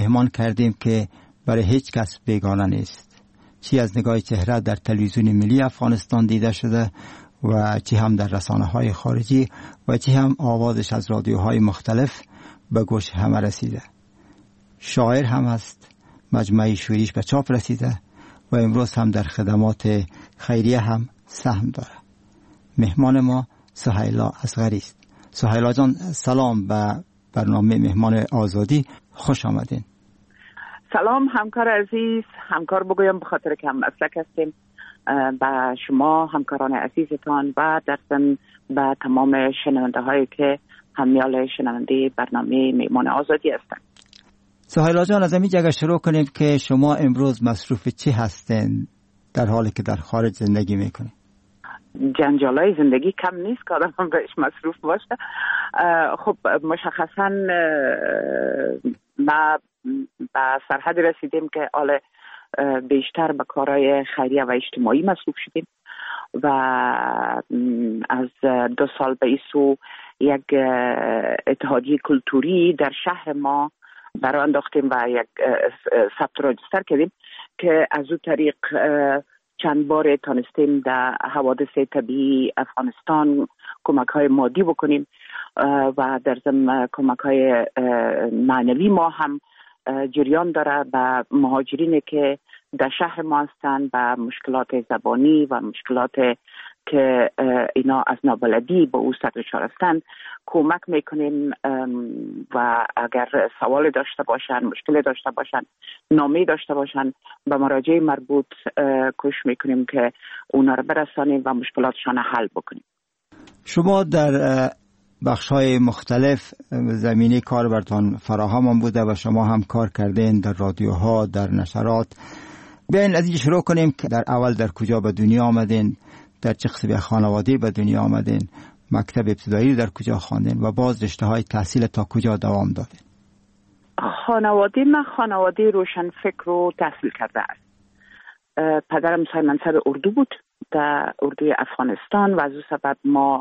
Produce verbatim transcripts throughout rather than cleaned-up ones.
مهمان کردیم که برای هیچ کس بیگانه نیست، چی از نگاه چهره در تلویزیون ملی افغانستان دیده شده و چی هم در رسانه های خارجی و چی هم آوازش از رادیوهای مختلف به گوش همه رسیده. شاعر هم هست، مجموعه شعریش به چاپ رسیده و امروز هم در خدمات خیریه هم سهم داره. مهمان ما سهیلا اصغری است. سهیلا جان سلام به برنامه مهمان آزادی، خوش آمدین. سلام همکار عزیز، همکار بگویم به خاطر که هم مسلک هستیم، به شما همکاران عزیزتان و در ضمن به تمام شنونده هایی که همیال شنونده برنامه مهمان آزادی هستند. سهیلا جان از همین جگه شروع کنیم که شما امروز مصروف چی هستین در حالی که در خارج زندگی میکنین؟ جنجالای زندگی کم نیست که آدم بهش مصروف باشه. خب مشخصا ما به سرحد رسیدیم که حالا بیشتر به کارهای خیریه و اجتماعی مصروف شدیم و از دو سال به این سو یک اتحادیه کلتوری در شهر ما برای انداختیم و یک ثبت راجستر کردیم که از اون طریق چند بار تانستیم در حوادث طبیعی افغانستان کمک های مادی بکنیم و در ضمن کمک های معنوی ما هم جریان داره به مهاجرینی که در شهر ما هستند و مشکلات زبانی و مشکلات که اینا از نابلدی به او سر دچار هستند کمک میکنیم و اگر سوال داشته باشن، مشکل داشته باشن، نامه داشته باشن به مراجع مربوط کوشش میکنیم که اونا رو برسانیم و مشکلاتشان حل بکنیم. شما در بخش‌های مختلف زمینه کار براتون فراهم بوده و شما هم کار کردین در رادیوها، در نشرات. بیاین از اینجا شروع کنیم که در اول در کجا به دنیا آمدین، در چه قسم خانواده به دنیا آمدین، مکتب ابتدایی در کجا خواندین و باز رشته‌های تحصیل تا کجا دوام دادین؟ خانواده من خانواده روشنفکر و تحصیل کرده است. پدرم صاحب منصب اردو بود در اردوی افغانستان و از اون سبب ما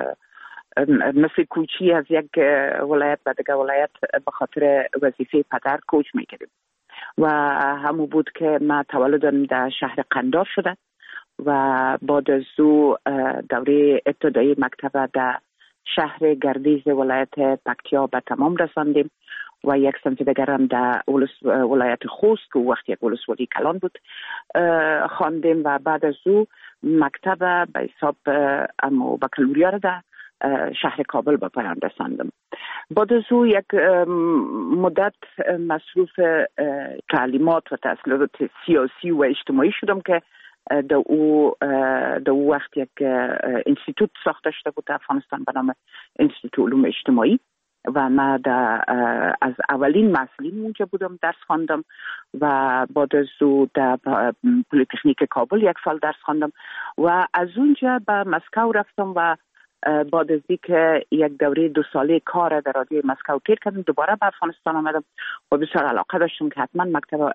مثل کوچی از یک ولایت به دیگر ولایت به خاطر وظیفه پدر کوچ میکردیم و همون بود که ما تولدم در شهر قندار شده و بعد از او دوره ابتدایی مکتب در شهر گردیز ولایت پکتیا به تمام رساندیم و یک سمت دیگر هم در ولایت خوست که وقتی یک ولسوالی کلان بود خواندیم و بعد از او مکتب به حساب اما بکالوریا را در شهر کابل به پایان رساندم. بعد از او یک مدت مصروف تعلیمات و تحصیلات سیاسی و اجتماعی شدم که در او در او وقت یک انستیتوت ساخته شده بود در افغانستان به نام انستیتوت علوم اجتماعی و من در از اولین مسئولین اونجا بودم، درس خواندم و بعد از او در پلی‌تکنیک کابل یک سال درس خواندم و از اونجا به مسکو رفتم و بعد از اینکه یک دوره دو ساله کار در رادیوی مسکو تیر کردم دوباره به افغانستان آمدم و بسیار علاقه داشتم که حتما مکتب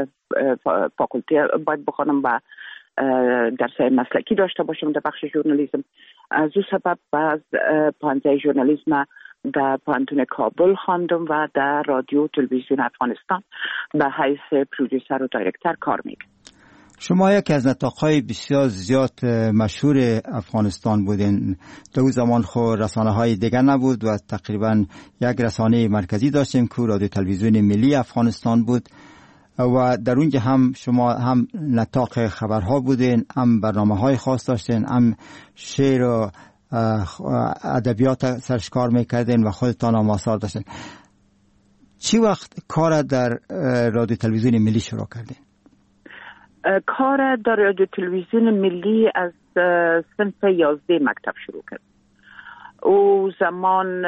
فاکولته باید بخوانم و درس مسلکی داشته باشم در بخش ژورنالیسم. از او سبب باز پانزه ژورنالیسم در پانتون کابل خواندم و در رادیو تلویزیون افغانستان به حیث پرودوسر و دایرکتر کار میکنم. شما یکی از نطاق‌های بسیار زیاد مشهور افغانستان بودین. در اون زمان خو رسانه‌های دیگر نبود و تقریبا یک رسانه مرکزی داشتیم که رادیو تلویزیون ملی افغانستان بود و در اونجا هم شما هم نطاق خبرها بودین، هم برنامه‌های خاص داشتین، هم شعر و ادبیات سرش کار میکردین و خودتان هم آثار داشتین. چی وقت کار در رادیو تلویزیون ملی شروع کردین؟ کار در رادیو تلویزیون ملی از صنف یازده مکتب شروع کرد. او زمان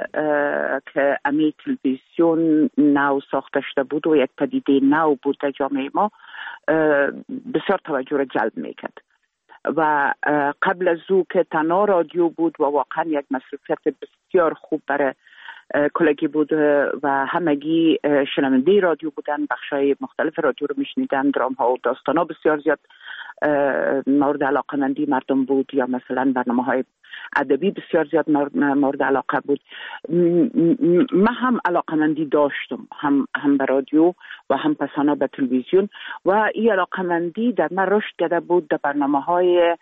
که امی تلویزیون نو ساخته شده بود و یک پدیده نو بود در جامعه ما بسیار توجه را جلب میکرد و قبل از او که تنها رادیو بود و واقعا یک مصروفیت بسیار خوب برای کلگی بود و همگی شنونده رادیو بودن، بخشای مختلف رادیو رو میشنیدن، درام ها و داستان ها بسیار زیاد مورد علاقه مندی مردم بود یا مثلا برنامه های ادبی بسیار زیاد مورد علاقه بود. من هم علاقمندی داشتم، هم هم به رادیو و هم پسانه به تلویزیون، و این علاقمندی در من رشد کرده بود در برنامه های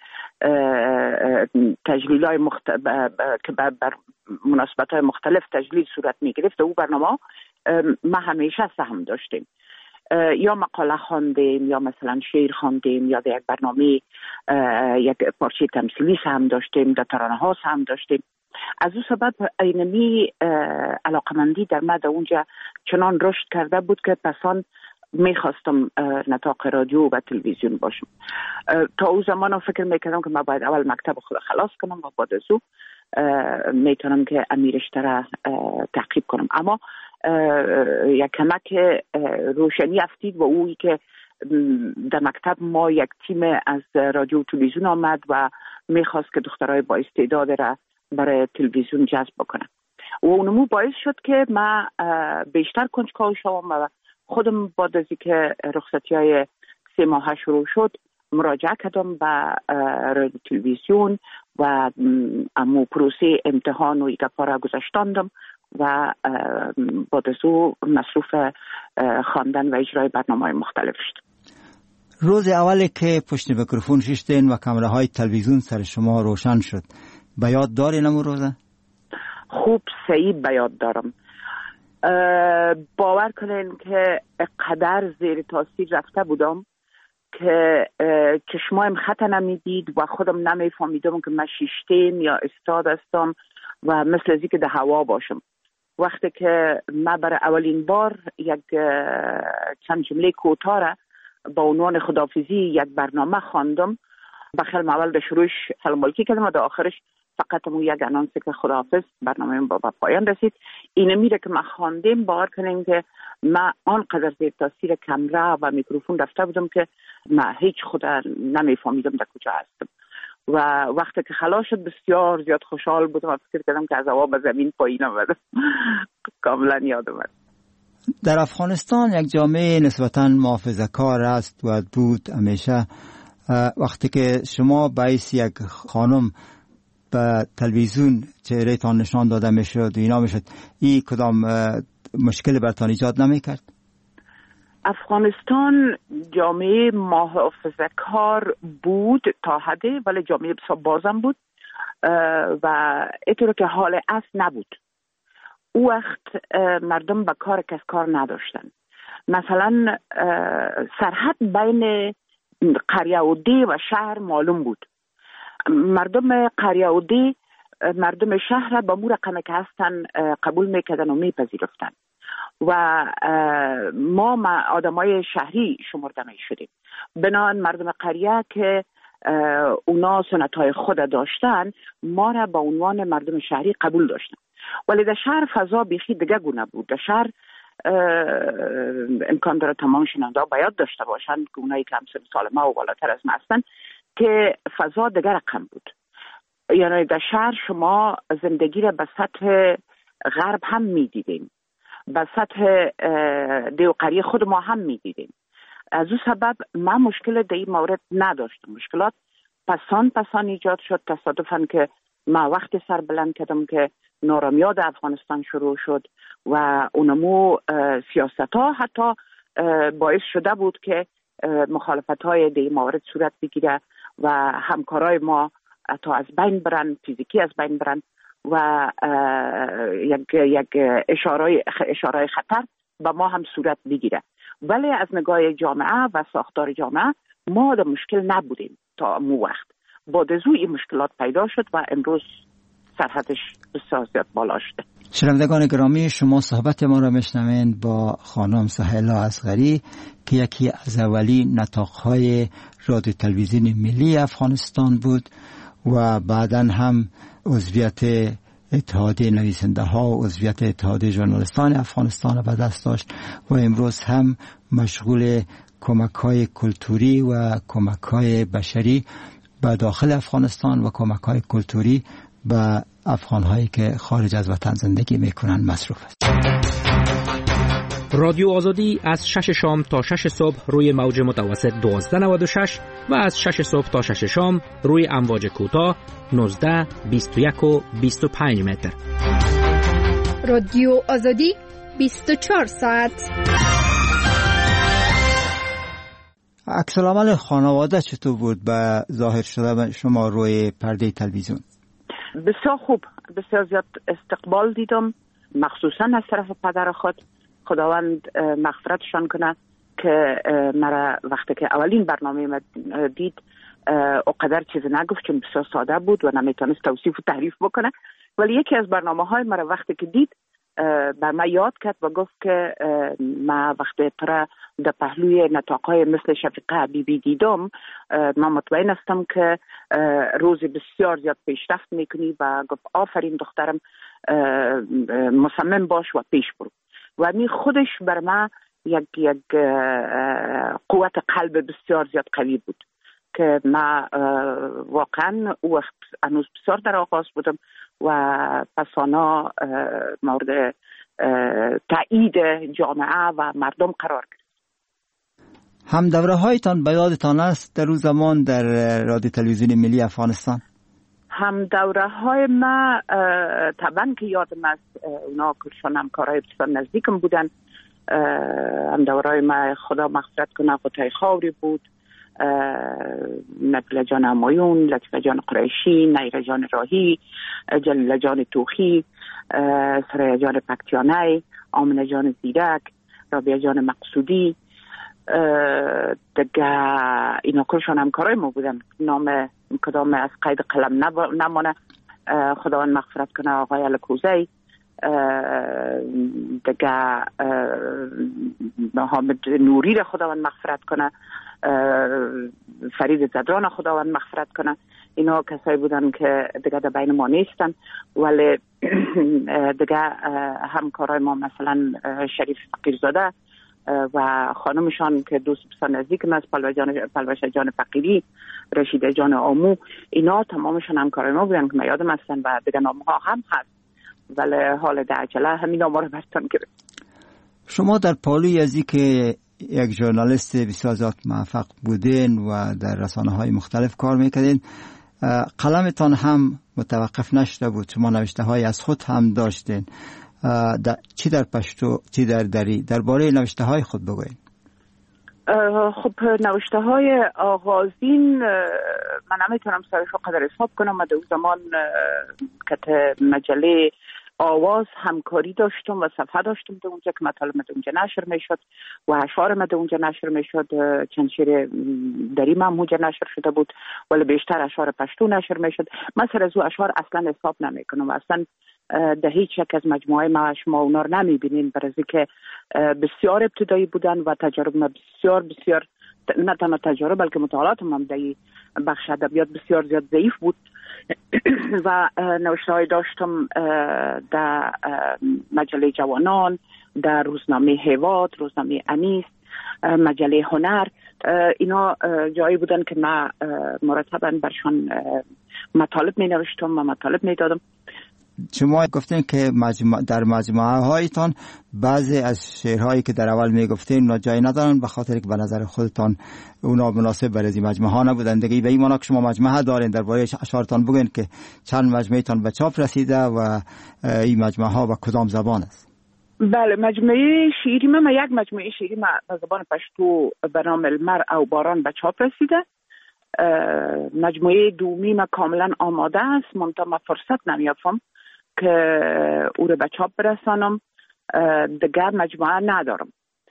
تجلیل های مخت... که بر مناسبت های مختلف تجلیل صورت می گرفت. او برنامه ما همیشه سهم داشتیم، یا مقاله خواندیم یا مثلا شعر خواندیم یا در یک برنامه یک پارچه تمثیلی سهم داشتیم، در ترانه ها سهم داشتیم. از او سبب اینمی علاقمندی در من در اونجا چنان رشد کرده بود که پسان میخواستم نطاق رادیو و تلویزیون باشم. تا او زمان فکر میکردم که من باید اول مکتب خود خلاص کنم و بعد از او میتونم که امیرشته را تعقیب کنم. اما یک کمک روشنی افتید و اویی که در مکتب ما یک تیم از رادیو و تلویزیون آمد و میخواست که دخترای با استعداد را برای تلویزیون جذب بکنم و اونمو باعث شد که من بیشتر کنجکاو شوم و خودم بعد از اینکه رخصتی های سه ماه شروع شد مراجعه کردم به رادیو تلویزیون و امو پروسه امتحان و ایگفا را گذاشتاندم و بعد از او مصروف خواندن و اجرای برنامه‌های مختلف شد. روز اولی که پشت میکروفون شیشتین و کامره های تلویزیون سر شما روشن شد، به یاد دارین امو روزه؟ خوب صحیح به یاد دارم. باور کنین که قدر زیر تاثیر رفته بودم که چشمایم خط نمیدید و خودم نمیفهمیدم که من شیشتین یا استاد هستم و مثل ازی که در هوا باشم. وقتی که من برای اولین بار یک چند جمله کوتاه را با عنوان خداحافظی یک برنامه خواندم، بخیل اول در شروعش سلام علیکی کردم و در آخرش فقط مو یک انانس که خداحافظ، برنامه با پایان رسید. اینه میره که من خواندیم، باور کنیم که من آنقدر زیر تاثیر کامera و میکروفون رفته بودم که من هیچ خود نمیفهمیدم در کجا هستم و وقتی که خلاص شد بسیار زیاد خوشحال بودم و فکر کردم که از هوا به زمین پایین آمدم. کاملا یادم است. در افغانستان یک جامعه نسبتاً محافظه‌کار است و بود همیشه. وقتی که شما باعث یک خانم به تلویزیون چهره‌تان نشان داده میشد و اینا میشد، این کدام مشکل برتان ایجاد نمیکرد؟ افغانستان جامعه محافظه‌کار بود تا حدی، ولی جامعه بسیار بازم بود و اینطور که حال اصل نبود. او وقت مردم به کار کس کار نداشتن. مثلا سرحد بین قریه و دی و شهر معلوم بود. مردم قریه و دی مردم شهر با مو رقمه که هستن قبول میکردن و میپذیرفتن و ما آدمای شهری شمرده می شدیم. بنابراین مردم قریه که اونا سنتهای خود داشتن ما را با عنوان مردم شهری قبول داشتن، ولی در شهر فضا بیخی دیگه گونه بود. در شهر امکان داره تمام شنونده ها باید داشته باشن که اونایی که همسن سال ما و بالاتر از ما هستن که فضا دیگه رقم بود. یعنی در شهر شما زندگی را به سطح غرب هم می دیدیم، به سطح دیو قریه خود ما هم می دیدیم. از او سبب من مشکل در این مورد نداشتم. مشکلات پسان پسان ایجاد شد. تصادفاً که ما وقتی سر بلند کردم که نارامیاد افغانستان شروع شد و اونمو سیاست ها حتی باعث شده بود که مخالفت های در این مورد صورت بگیره و همکارای ما حتی از بین برن، فیزیکی از بین برن و یک یک اشاره اشاره خطر به ما هم صورت بگیره. ولی از نگاه جامعه و ساختار جامعه ما در مشکل نبودیم تا مو وقت. بعد از این مشکلات پیدا شد و امروز سرحدش بسیار زیاد بالا شده. شنوندگان گرامی، شما صحبت ما را میشنوین با خانم سهیلا اصغری که یکی از اولین نطاق‌های رادیو تلویزیون ملی افغانستان بود و بعداً هم عضویت اتحادیه نویسنده ها و عضویت اتحادیه ژورنالیستان افغانستان را به دست داشت و امروز هم مشغول کمک های کلتوری و کمک های بشری به داخل افغانستان و کمک های کلتوری به افغان هایی که خارج از وطن زندگی میکنن مصروف است. رادیو آزادی از شش شام تا شش صبح روی موج متوسط دوازده نود و شش و از شش صبح تا شش شام روی امواج کوتاه نوزده، بیست و یک و بیست و پنج متر. رادیو آزادی بیست و چهار ساعت. عکس العمل خانواده چطور بود به ظاهر شده شما روی پرده تلویزیون؟ بسیار خوب، بسیار زیاد استقبال دیدم، مخصوصا از طرف پدر خود. خداوند مغفرتشان کنه که مرا وقتی که اولین برنامه دید اقدر چیز نگفت، چون بسیار ساده بود و نمیتونست توصیف و تعریف بکنه، ولی یکی از برنامه های مرا وقتی که دید بر من یاد کرد و گفت که ما وقتی ترا در پهلوی نطاقهای مثل شفیقه بیبی دیدم، من مطمئن هستم که روز بسیار زیاد پیشرفت میکنی و گفت آفرین دخترم، مصمم باش و پیش برو. و می خودش بر من یک یک قوت قلب بسیار زیاد قوی بود که ما واقعا وقت هنوز بسیار در آغاز بودم و پسانا مورد تایید جامعه و مردم قرار گرفت. هم دوره هایتان به یادتان است در روز زمان در رادیو تلویزیون ملی افغانستان؟ هم دوره های ما طبعا که یادم است، اونا کلشان همکارای بسیار نزدیکم بودن. هم دوره های ما خدا مغفرت کنه غطای خاوری بود، نبیل جان همایون، لطیفه جان قریشی، نیره جان راهی، جلیل جان توخی، سریا جان پکتیانه، آمنه جان زیرک، رابعه جان مقصودی، دیگه اینا کلشان همکارای ما بودن. نام کدام از قید قلم نمانه، خداوند مغفرت کنه آقای الکوزی، دیگه محمد نوری را خداوند مغفرت کنه، فرید زدران خداوند مغفرت کنه. اینا کسایی بودن که دیگه در بین ما نیستن، ولی دیگه همکارای ما مثلا شریف فقیرزاده و خانمشان که دوست بسیار نزدیکم است، پلوشه جان فقیری، رشیده جان آمو، اینا تمامشان همکارای ما بودن که من یادم هستن و دیگه نامها هم هست، ولی حال در عجله همین نامها رو برتان گرفت. شما در پالوی ازی که یک ژورنالیست بسیار زیاد موفق بودین و در رسانه‌های مختلف کار میکردین، قلمتان هم متوقف نشده بود، شما نوشته های از خود هم داشتین، در چی در پشتو چی در دری، درباره نوشته های خود بگوین. خب نوشته های آغازین من نمیتونم سرش قدر حساب کنم. من در اون زمان که مجله آواز همکاری داشتم و صفحه داشتم در اونجا که مطالب در اونجا نشر میشد و اشعار من در اونجا نشر میشد. چند شعر دری من اونجا نشر شده بود، ولی بیشتر اشعار پشتو نشر میشد. من سر از او اشعار اصلا حساب نمیکنم و اصلا در هیچ یک از مجموعه ما شما اونا رو نمیبینین، برای که بسیار ابتدایی بودن و تجارب ما بسیار بسیار نه تنها تجارب بلکه مطالعات هم در بخش ادبیات بسیار زیاد ضعیف بود و نوشته‌های داشتم در مجله جوانان، در روزنامه هیواد، روزنامه انیس، مجله هنر. اینا جایی بودن که من مرتباً برشان مطالب می نوشتم و مطالب می دادم. شما گفتین که مجموع در مجموعه هایتان بعضی از شعرهایی که در اول می گفتین اونا جای ندارن به خاطر که به نظر خودتان اونا مناسب برای این مجموعه ها نبودن. دیگه به این معنا که شما مجموعه دارین، درباره اشعارتان بگین که چند مجموعه تان به چاپ رسیده و این مجموعه ها به کدام زبان است؟ بله، مجموعه شعری من یک مجموعه شعری من به زبان پشتو به نام المرء و باران به چاپ رسیده. مجموعه دومی من کاملا آماده است، منتها من فرصت نمیافم که او رو به چاپ برسانم. دیگر مجموعه ندارم،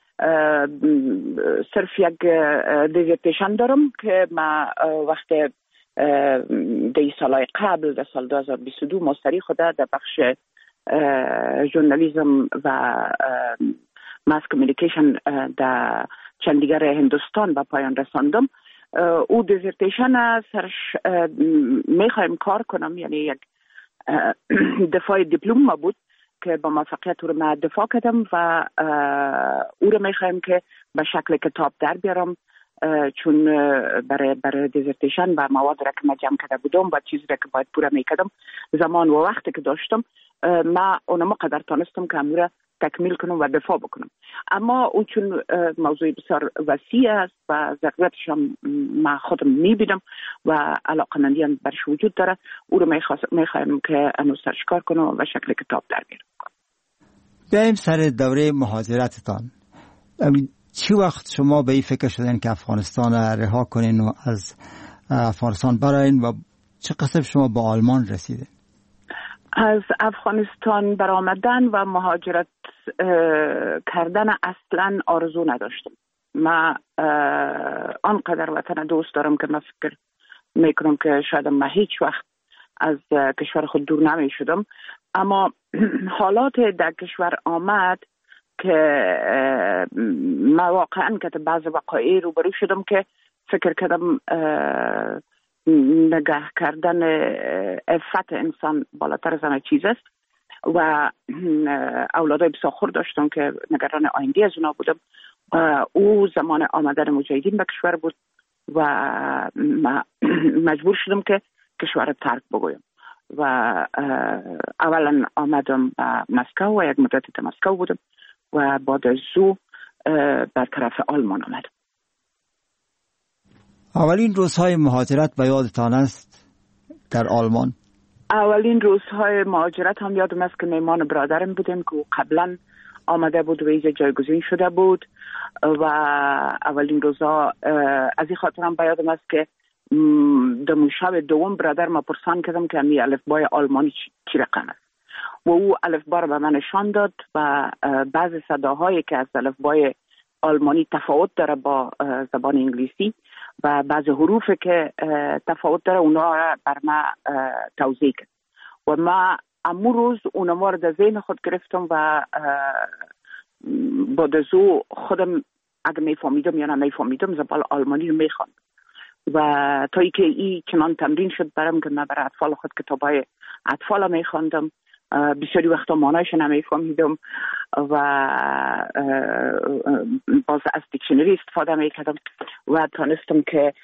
صرف یک دیزرتیشن دارم که من وقت دی سالهای قبل در سال دو هزار و بیست و دو مستری خدا در بخش ژورنالیسم و ماس کمیونیکیشن در چندیگر هندوستان به پایان رساندم. او دیزرتیشن سرش میخوایم کار کنم، یعنی یک دفاع دیپلم ما بود که با موفقیت او رو من دفاع کردم و او رو میخوایم که به شکل کتاب در بیارم، چون برای برای دیزرتیشن و مواد را که من جمع کرده بودم و چیزی را که باید پوره میکردم زمان و وقتی که داشتم، من اونم قدر تانستم که امور تکمیل کنم و دفاع بکنم. اما اون چون موضوع بسیار وسیع است و ضرورتش هم من خودم میبینم و علاقمندی هم برش وجود داره، او رو میخوایم که انو سرش کار کنم و شکل کتاب در بیارم. بیاییم سر دوره مهاجرتتان. چی وقت شما به این فکر شدین که افغانستان رها کنین و از افغانستان براین و چه قصد شما با آلمان رسیدین؟ از افغانستان برآمدن و مهاجرت کردن اصلا آرزو نداشتم. من آنقدر وطن دوست دارم که من فکر میکنم که شاید من هیچ وقت از کشور خود دور نمی شدم، اما حالات در کشور آمد که من واقعا که بعض وقایع روبرو شدم که فکر کردم نگاه کردن عفت انسان بالاتر از همه چیز است و اولادای بسیار خور داشتم که نگران آینده از اونا بودم. او زمان آمدن مجاهدین به کشور بود و مجبور شدم که کشور رو ترک بگویم و اولا آمدم به مسکو و یک مدت در مسکو بودم و بعد از او بر طرف آلمان آمدم. اولین روزهای مهاجرت به یادتان است در آلمان؟ اولین روزهای مهاجرت هم یادم است که میمان برادرم بودیم که قبلا آمده بود و ایجا جایگزین شده بود و اولین روزها از این خاطر هم به یادم است که در شب دوم برادر ما پرسان کردم که می الفبای آلمانی چی رقم است و او الفبا رو به من نشان داد و بعض صداهایی که از الفبای آلمانی تفاوت داره با زبان انگلیسی و بعض حروف که تفاوت داره اونا را بر ما توضیح کرد و ما امو روز اونا ما رو در ذهن خود گرفتم و با دزو خودم اگه میفهمیدم یا نمیفهمیدم زبان آلمانی رو میخواند و تا ای که ای چنان تمرین شد برام که من برای اطفال خود کتابای اطفال میخواندم. بسیاری وقتا معنایش نمیفهمیدم و باز از دیکشنری استفاده میکردم و تانستم که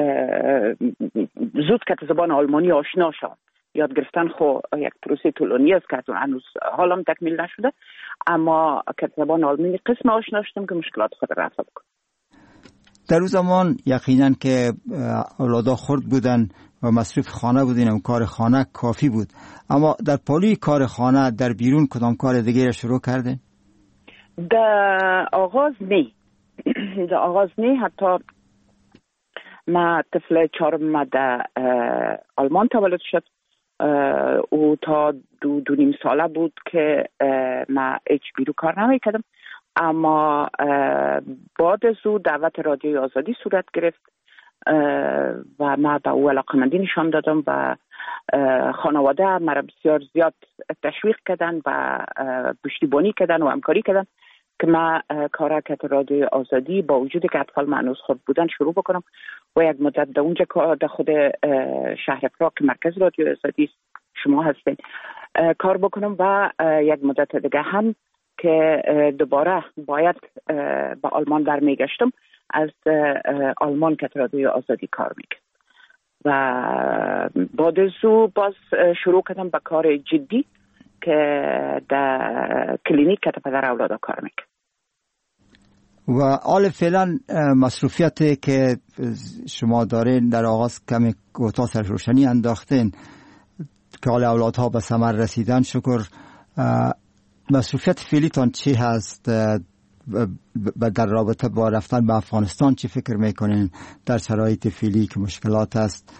زود که زبان آلمانی آشنا شدم. یاد گرفتن خو یک پروسه طولانی است که هنوز حالم تکمیل نشده، اما که زبان آلمانی قسم آشنا شدم که مشکلات خود رفع بکنم. در اون زمان یقینا که اولادا خرد بودن و مصرف خانه بودین و کار خانه کافی بود، اما در پالی کار خانه در بیرون کدام کار دیگه شروع کردین؟ در آغاز نه در آغاز نه حتی ما طفل چهارم در آلمان تولد شد او تا دو دو نیم ساله بود که ما هیچ بیرو کار نمی کردم، اما بعد از او دعوت رادیوی آزادی صورت گرفت و ما به او علاقمندی نشان دادم و خانواده مرا بسیار زیاد تشویق کردن و پشتیبانی کردن و همکاری کردن که ما کارکت رادیوی آزادی با وجودی که اطفال معنوس خود بودن شروع بکنم و یک مدت در اونجا در خود شهر پراگ که مرکز رادیوی آزادی شما هستین کار بکنم و یک مدت دیگه هم که دوباره باید به آلمان در میگشتم از آلمان که رادیوی آزادی کار میکرد و بعد از او باز شروع کردم به کار جدی که در کلینیک که پدر اولادا کار میکرد. و حال فعلا مصروفیتی که شما دارین در آغاز کمی کوتاه سر روشنی انداختین که حال اولادها به ثمر رسیدن، شکر. مصروفیت فعلیتان چی هست در رابطه با رفتن به افغانستان؟ چی فکر میکنین در شرایط فعلی که مشکلات است؟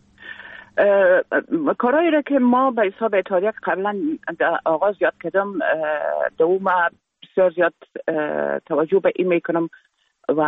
کارهایی را که ما به حساب اتحادیه قبلا در آغاز یاد کردم دو ما بسیار زیاد توجه به این میکنم و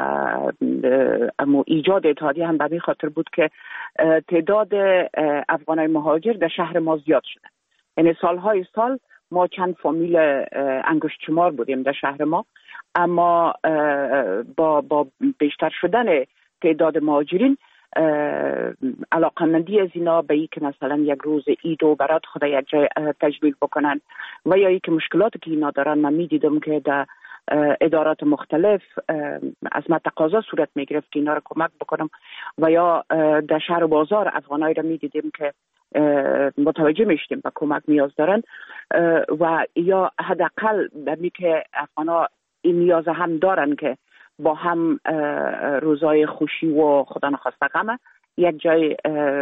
اما ایجاد اتحادیه هم به این خاطر بود که تعداد افغانای مهاجر در شهر ما زیاد شده. یعنی سالهای سال ما چند فامیل انگشت شمار بودیم در شهر ما، اما با با بیشتر شدن تعداد مهاجرین علاقمندی از اینا به ای که مثلا یک روز عید و برات خدا یک جای تجمیل بکنن و یا ای که مشکلاتی که اینا دارن من میدیدم که در ادارات مختلف از من تقاضا صورت میگرفت که اینا رو کمک بکنم و یا در شهر و بازار افغانایی رو میدیدیم که متوجه میشتیم و کمک نیاز دارن و یا حداقل بمی که افغانا این نیاز هم دارن که با هم روزای خوشی و خدا نخواسته غم یک جای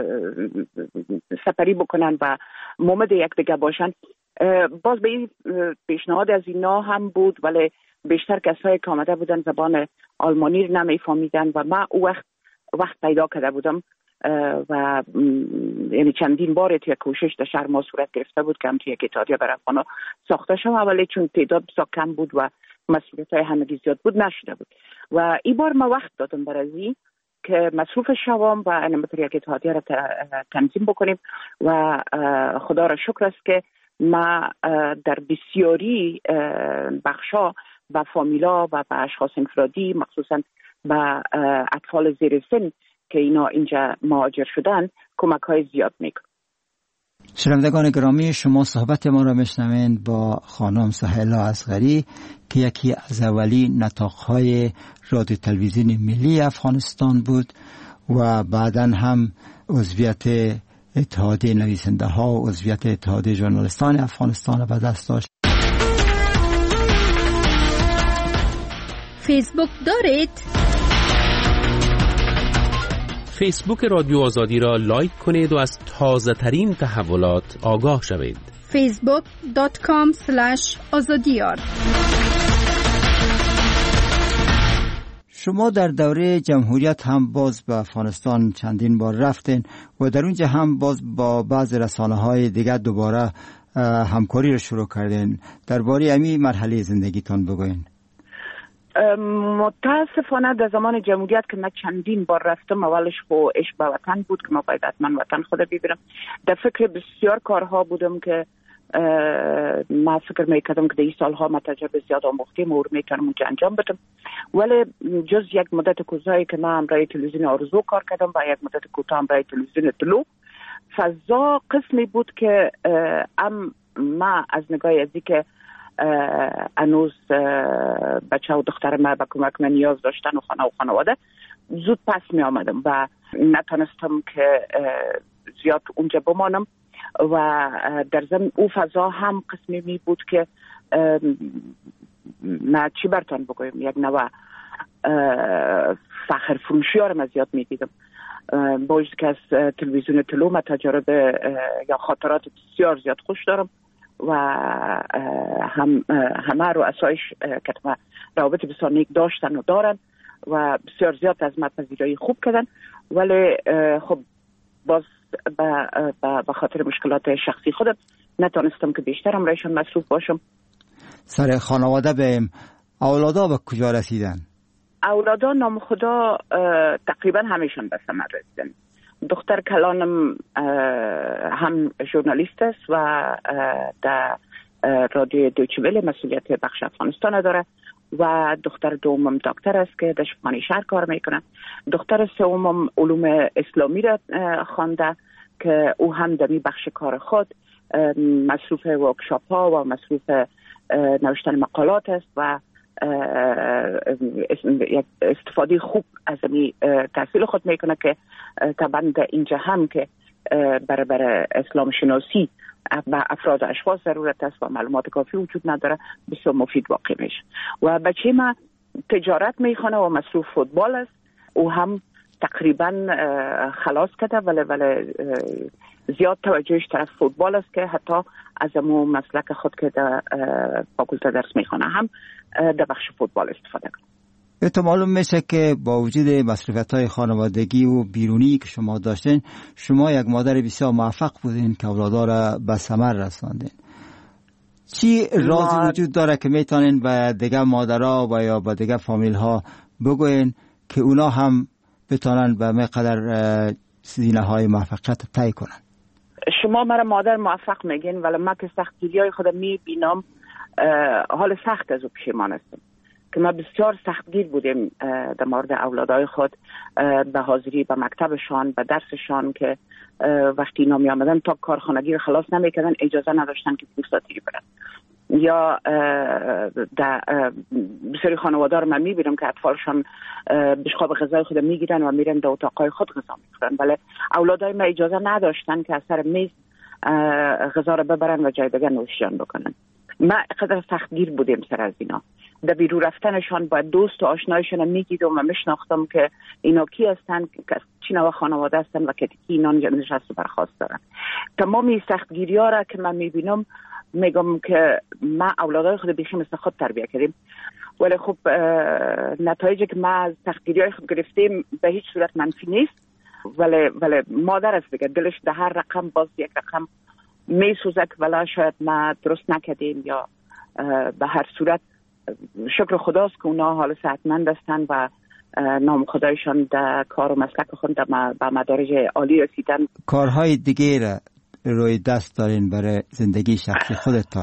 سپری بکنن و مومد یک دیگه باشن. باز به این پیشنهاد از اینا هم بود، ولی بیشتر کسایی که آمده بودن زبان آلمانی رو نمیفهمیدن و من او وقت وقت پیدا کرده بودم و یعنی چندین بار توی کوشش در شهر ما صورت گرفته بود که هم توی یک اتحادیه برای افغانا ساخته شد، ولی چون تعداد بسیار کم بود و مسئولیت های همگی زیاد بود نشده بود و این بار ما وقت دادم برای که مصروف شوام و انمتر یک اتحادیه را تنظیم بکنیم و خدا را شکر است که ما در بسیاری بخشا و فامیلا و به اشخاص انفرادی مخصوصا به اطفال زیر سن که اینا اینجا مهاجر شدن کمک های زیاد میکنن. شنوندگان گرامی، شما صحبت ما را میشنوید با خانم سهیلا اصغری که یکی از اولی نطاق‌های رادیو تلویزیون ملی افغانستان بود و بعداً هم عضویت اتحادیه نویسنده ها و عضویت اتحادیه ژورنالیستان افغانستان را به دست داشت. فیسبوک دارید؟ فیسبوک رادیو آزادی را لایک کنید و از تازه ترین تحولات آگاه شوید. فیسبوک دات کام اسلش آزادیار. شما در دوره جمهوریت هم باز به افغانستان چندین بار رفتین و در اونجا هم باز با بعض رسانه‌های دیگر دوباره همکاری رو شروع کردین. درباره همین مرحله زندگیتان بگوین. متاسفانه در زمان جمهوریت که من چندین بار رفتم، اولش خو عشق به وطن بود که من باید حتما وطن خود ببینم. در فکر بسیار کارها بودم که من فکر میکردم که در این سالها من تجربه زیاد آموختیم و میتونم اونجا انجام بدم، ولی جز یک مدت کوتاهی که من همراه تلویزیون آرزو کار کردم و یک مدت کوتاه همراه تلویزیون طلوع، فضا قسمی بود که ام ما از نگاه ازی که انوز بچه و دختر ما به کمک من نیاز داشتن و خانه و خانواده زود پس می آمدم و نتونستم که زیاد اونجا بمانم و در ضمن او فضا هم قسمی می بود که من چی برتان بگویم یک نوع فخر فروشی ها رو من زیاد می دیدم. با که از تلویزیون طلوع من تجربه یا خاطرات بسیار زیاد خوش دارم و هم همه رو اسایش که روابط بسیار نیک داشتن و دارن و بسیار زیاد از من پذیرایی خوب کردن، ولی خب باز به خاطر مشکلات شخصی خودم نتونستم که بیشتر هم رایشان مصروف باشم. سر خانواده بهم اولادا به کجا رسیدن؟ اولادا نام خدا تقریبا همیشون به ثمر رسیدن. دختر کلانم هم ژورنالیست است و در رادیو دویچه وله مسئولیت بخش افغانستان داره و دختر دومم دکتر است که در شفاخانه شهر کار میکنه. دختر سومم علوم اسلامی را خوانده که او هم در می بخش کار خود مصروف ورکشاپ ها و مصروف نوشتن مقالات است و استفاده خوب از می تحصیل خود میکنه که طبعا در اینجا هم که برای برای اسلام شناسی و افراد و اشخاص ضرورت است و معلومات کافی وجود نداره، بسیار مفید واقع میشه. و بچه ما تجارت میخونه و مصروف فوتبال است، او هم تقریبا خلاص کرده ولی ولی زیاد توجهش طرف فوتبال است که حتی از امو مسلک خود که در فاکولته درس میخونه هم در بخش فوتبال استفاده کنه. به تو معلوم میشه که با وجود مصروفیت‌های خانوادگی و بیرونی که شما داشتین، شما یک مادر بسیار موفق بودین که اولادا را به ثمر رساندین. چی رازی ما... وجود داره که میتونین به دیگه مادرها و یا به دیگه فامیل ها بگوین که اونا هم بتونن به مقدار زینه های موفقیت طی کنن؟ شما مرا مادر موفق میگین ولی من که سختگیری های خودم میبینم حال سخت از او پشیمان هستم که ما بسیار سختگیر بودیم در مورد اولادای خود به حاضری به مکتبشان به درسشان که وقتی اینا می آمدن تا کارخانگی رو خلاص نمیکردن اجازه نداشتن که پوستاتی برن یا در بسیاری خانواده رو من میبینم که اطفالشان بشقاب غذای خود میگیرن و میرن در اتاقای خود غذا میخورن، ولی اولادای ما اجازه نداشتن که از سر میز غذا رو ببرن و جای دیگه نوشیدن بکنن. ما قدر سختگیر بودیم سر از اینا. در بیرون رفتنشان با دوست و آشنایشان میگیدم و میشناختم که اینا کی هستن، چی نوع خانواده هستن و که کی اینا نشست و برخواست دارن. تمامی سختگیری ها را که من میبینم میگم که ما اولادای خود بیخی مثل خود تربیه کردیم، ولی خب نتایجی که ما از سختگیری های خود گرفتیم به هیچ صورت منفی نیست، ولی ولی مادر است دیگه، دلش ده هر رقم باز یک رقم میسوزه که ولی شاید ما درست نکردیم، یا به هر صورت شکر خداست که اونا حال صحتمند هستن و نام خدایشان در کار و مسلک خود به مدارج عالی رسیدن. کارهای دیگه را روی دست دارین برای زندگی شخصی خودتان؟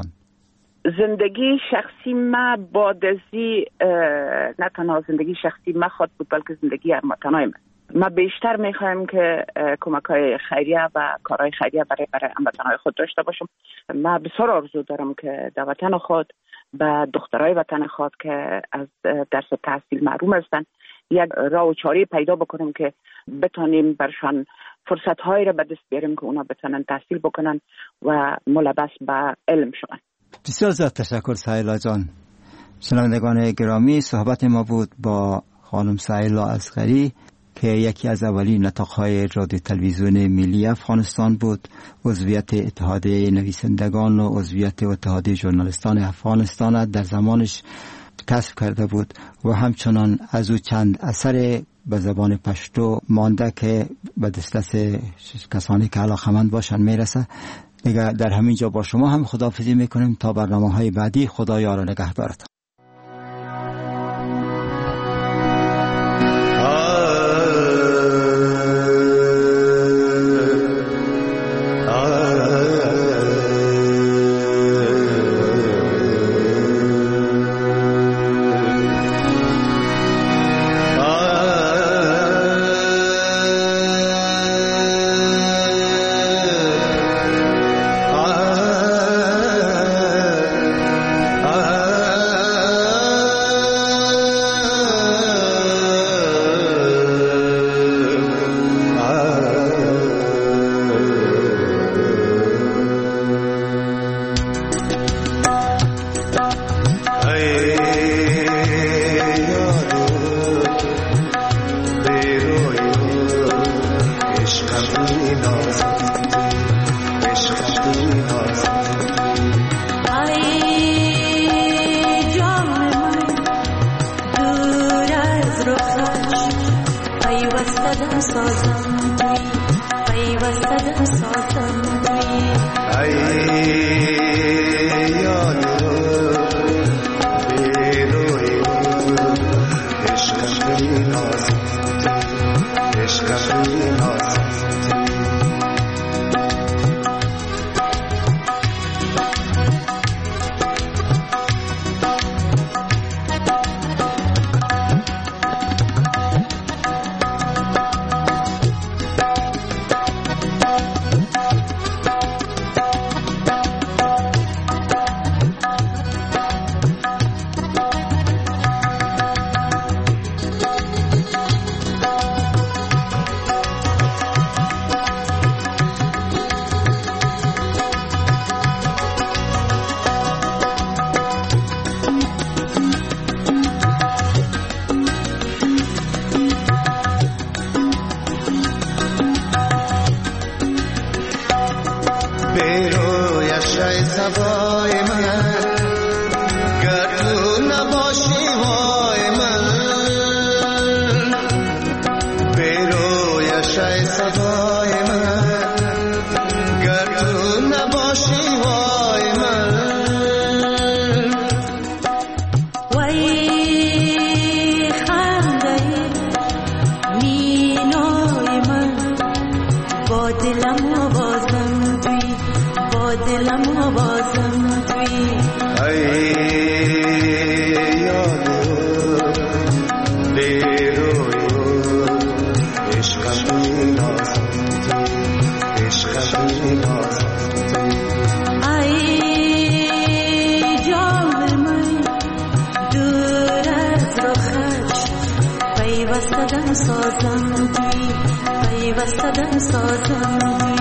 زندگی شخصی ما بادزی نه تنها زندگی شخصی ما خود بود بلکه زندگی هموطنای من. ما بیشتر میخوایم که کمک‌های خیریه و کارهای خیریه برای برای هموطنای خود داشته باشم. ما بسیار آرزو دارم که در وطن خود به دخترای وطن خود که از درس و تحصیل محروم هستن یک راه و چاره پیدا بکنیم که بتونیم برشان فرصت‌هایی را به دست بیاریم که اونا بتونن تحصیل بکنن و ملبس به علم شون. بسیار زیاد تشکر سهیلا جان. شنوندگان گرامی، صحبت ما بود با خانم سهیلا اصغری که یکی از اولین نطاق‌های رادیو تلویزیون ملی افغانستان بود، عضویت اتحادیه نویسندگان و عضویت اتحادیه ژورنالیستان افغانستان در زمانش کسب کرده بود و همچنان از او چند اثر به زبان پشتو مانده که به دسترس کسانی که علاقه‌مند باشن میرسه. دیگه در همین جا با شما هم خداحافظی میکنیم تا برنامه‌های بعدی. خدا یار و نگهدارتان. پیوسته دم سازم دی پیوسته دم سازم دی